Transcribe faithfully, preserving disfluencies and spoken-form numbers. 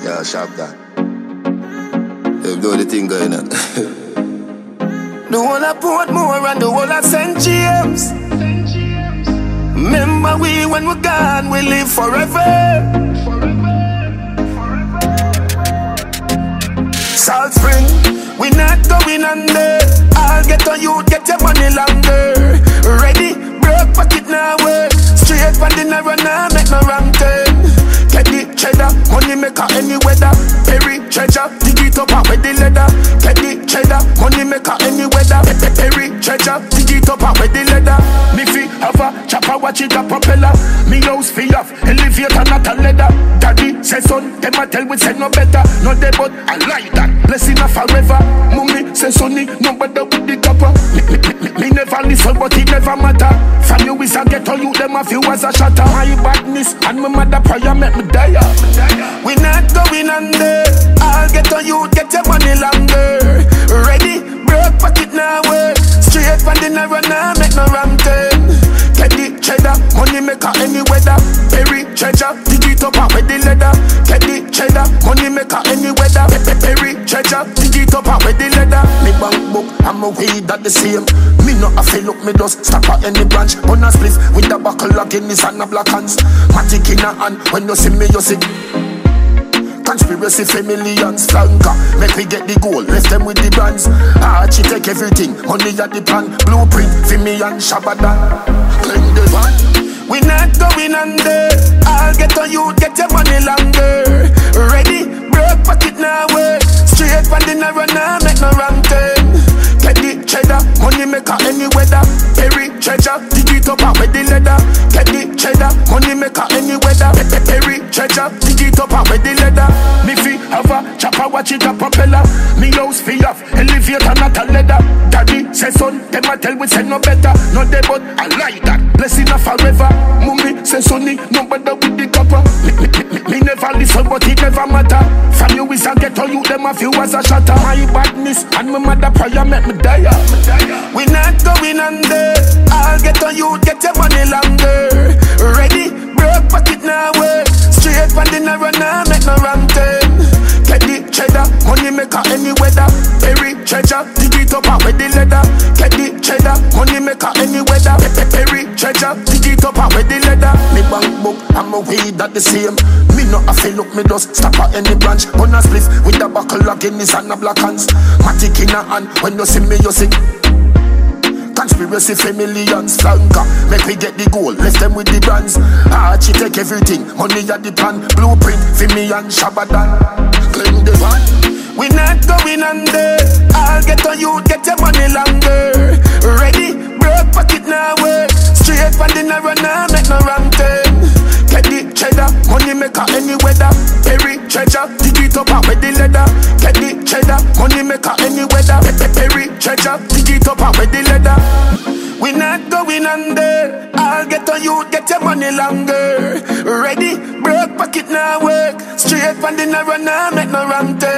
Yeah, sharp that. You know the thing going on. The one I put more and the one I Saint James. Remember we when we're gone, we live forever. Salt Spring, we not going under. I'll get on you, get your money longer. Ready, broke pocket now work. Straight for dinner and now make no wrong turn. Get the cheddar, money maker any weather. Perry treasure, dig it up and with the leather. Get the cheddar, money maker any weather. Perry treasure, dig it up and with the leather. Me fi have a chopper, watch it a propeller. Me house fi off, elevator not a leather. Daddy say son, them a tell we say no better. No they but I like that, blessing a forever. Mummy say sonny, no better with the copper. Me, me, me, me never listen but it never matter. From you is a ghetto you, them a few as a shatter. My badness and my mother prayer make me die. We not going under. I'll get on you, get your money longer. Ready, broke pocket now work. Straight from the narrow now make no wrong turn. Get the cheddar, money maker any weather. Perry treasure, dig it up and with the leather. Get the cheddar, money maker any weather. Perry treasure, dig it up and with the leather. Me bank book, I'm a weed that the same. Me not a feel look, me just stop at any branch. On a spliff with the buckle of Guinness and a black hands. Matic in a hand, when you see me you see. Conspiracy for millions, flanker. Make we get the goal, left them with the brands. Archie take everything, money at the plan. Blueprint for me and Shabadan. Clean the one. We not going under. I'll get on you, get your money longer. Ready, broke pocket now work. Straight from the narrow now make no wrong turn. Get the cheddar, money maker any weather. Perry treasure, dig it up and with the leather. Get the cheddar, money maker any weather. Perry treasure, dig it up and with the leather. Me fi have a chopper, watch it a propeller. Me house fi off, elevator not a leather. Daddy say son, them a tell we say no better. No they but I like that, blessing a forever. Mummy say sonny, no better with the copper. Me, me, me, me never listen but it never matter. From you is a ghetto you, them a few as a shatter. My badness and my mother prayer make me die. We not going under. I'll get on you, get your money longer. Ready, broke pocket now work. Straight from the narrow now make no wrong turn. Get the cheddar, money maker any weather. Perry treasure, dig it up and with the leather. Get the cheddar, money maker any weather. Perry treasure, dig it up and with the leather. Me bank book, I'm a weed that the same. Me not a feel look, me just stop at any branch. On a spliff with the buckle of Guinness and a black hands. Matic in a hand, when you see me you see. Conspiracy for millions, flanker. Make we get the goal, left them with the brands. Archie take everything, money at the plan. Blueprint for me and Shabadan. Clean the one. We not going under. I'll get on you, get your money longer. Ready, broke pocket now work. Straight from the narrow now make no wrong turn. Get the cheddar, money maker any weather. Perry treasure, dig it up and with the leather. Get the cheddar, money maker any weather. Perry treasure, dig it up and with the leather. We not going under. I'll get on you, get your money longer. Ready, broke pocket now work. Straight from the narrow now make no wrong turn.